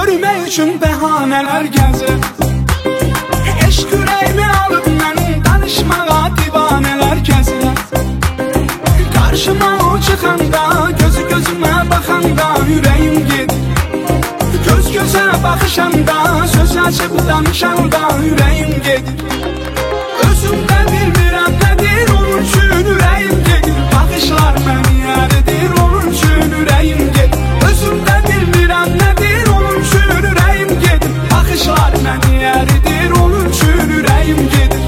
görmək üçün bəhanələr gəzir. Eşq ürəyimi alıb mənim danışmağa divanələr gəzir. Qarşıma o çıxanda, gözü gözümə baxanda ürəyim gedir. Göz gözə baxışanda, söz açıb danışanda ürəyim gedir. Özümdə bilmirəm nədir, onun üçün ürəyim gedir. Baxışlar məni əridir, onun üçün ürəyim gedir. Özümdə bilmirəm nədir, onun üçün ürəyim gedir. Baxışlar məni əridir, onun üçün ürəyim gedir.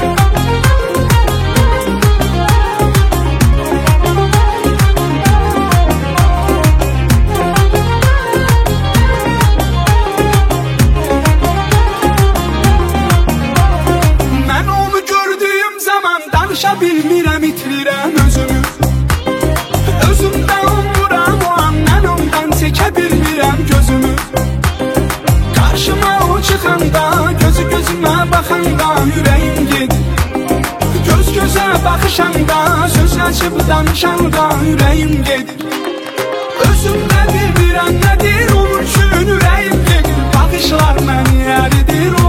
Danışa bilmirəm, itirirəm özümü. Özümdə olmuram o an, mən ondan çəkə bilmirəm gözümü. Qarşıma o çıxanda, gözü gözümə baxanda ürəyim gedir. Göz gözə baxışanda, söz açıb danışanda ürəyim gedir. Özümdə bilmirəm nədir, onun üçün ürəyim gedir. Baxışlar məni əridir,